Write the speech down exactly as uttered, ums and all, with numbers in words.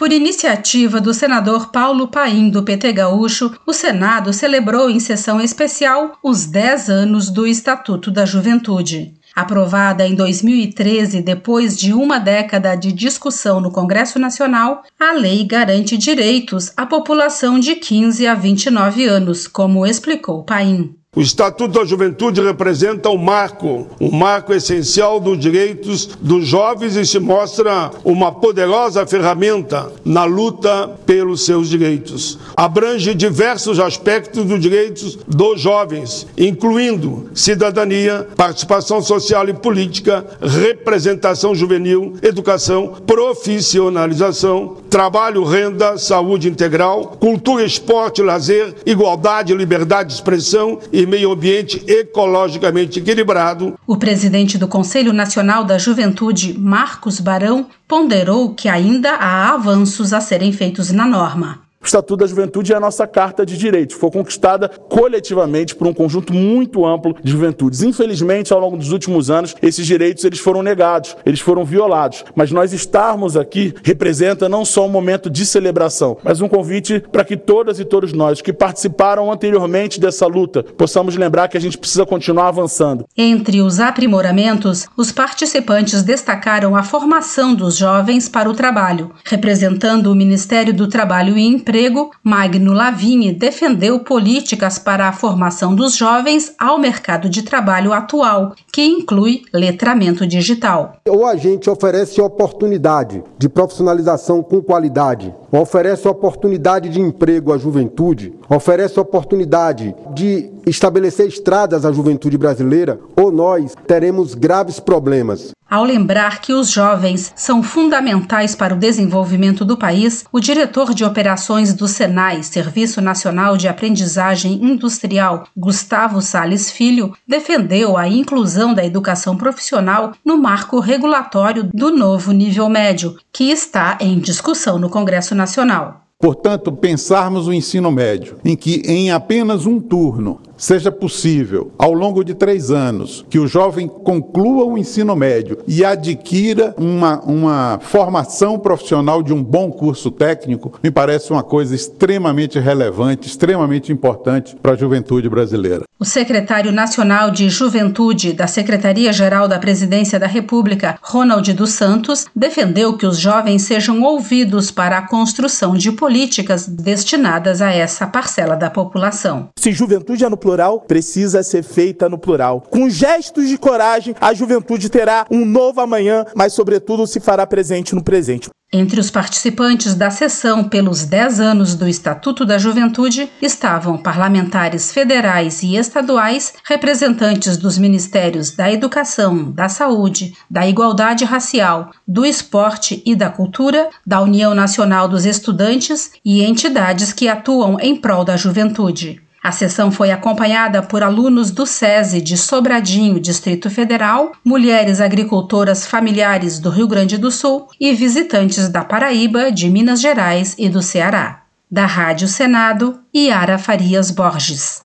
Por iniciativa do senador Paulo Paim, do P T Gaúcho, o Senado celebrou em sessão especial os dez anos do Estatuto da Juventude. Aprovada em dois mil e treze, depois de uma década de discussão no Congresso Nacional, a lei garante direitos à população de quinze a vinte e nove anos, como explicou Paim. O Estatuto da Juventude representa um marco, um marco essencial dos direitos dos jovens e se mostra uma poderosa ferramenta na luta pelos seus direitos. Abrange diversos aspectos dos direitos dos jovens, incluindo cidadania, participação social e política, representação juvenil, educação, profissionalização, trabalho, renda, saúde integral, cultura, esporte, lazer, igualdade, liberdade de expressão e meio ambiente ecologicamente equilibrado. O presidente do Conselho Nacional da Juventude, Marcos Barão, ponderou que ainda há avanços a serem feitos na norma. O Estatuto da Juventude é a nossa carta de direitos, foi conquistada coletivamente por um conjunto muito amplo de juventudes. Infelizmente, ao longo dos últimos anos, esses direitos eles foram negados, eles foram violados. Mas nós estarmos aqui representa não só um momento de celebração, mas um convite para que todas e todos nós que participaram anteriormente dessa luta possamos lembrar que a gente precisa continuar avançando. Entre os aprimoramentos, os participantes destacaram a formação dos jovens para o trabalho. Representando o Ministério do Trabalho e Emprego, Magno Lavigne defendeu políticas para a formação dos jovens ao mercado de trabalho atual, que inclui letramento digital. Ou a gente oferece oportunidade de profissionalização com qualidade, oferece oportunidade de emprego à juventude, oferece oportunidade de estabelecer estradas à juventude brasileira, ou nós teremos graves problemas. Ao lembrar que os jovens são fundamentais para o desenvolvimento do país, o diretor de operações do SENAI, Serviço Nacional de Aprendizagem Industrial, Gustavo Salles Filho, defendeu a inclusão da educação profissional no marco regulatório do novo nível médio, que está em discussão no Congresso Nacional. Portanto, pensarmos o ensino médio, em que em apenas um turno seja possível, ao longo de três anos, que o jovem conclua o ensino médio e adquira uma, uma formação profissional de um bom curso técnico, me parece uma coisa extremamente relevante, extremamente importante para a juventude brasileira. O secretário nacional de Juventude da Secretaria-Geral da Presidência da República, Ronald dos Santos, defendeu que os jovens sejam ouvidos para a construção de políticas destinadas a essa parcela da população. Se juventude é no plural, precisa ser feita no plural. Com gestos de coragem, a juventude terá um novo amanhã, mas sobretudo se fará presente no presente. Entre os participantes da sessão pelos dez anos do Estatuto da Juventude estavam parlamentares federais e estaduais, representantes dos Ministérios da Educação, da Saúde, da Igualdade Racial, do Esporte e da Cultura, da União Nacional dos Estudantes e entidades que atuam em prol da juventude. A sessão foi acompanhada por alunos do SESI de Sobradinho, Distrito Federal, mulheres agricultoras familiares do Rio Grande do Sul e visitantes da Paraíba, de Minas Gerais e do Ceará. Da Rádio Senado, Yara Farias Borges.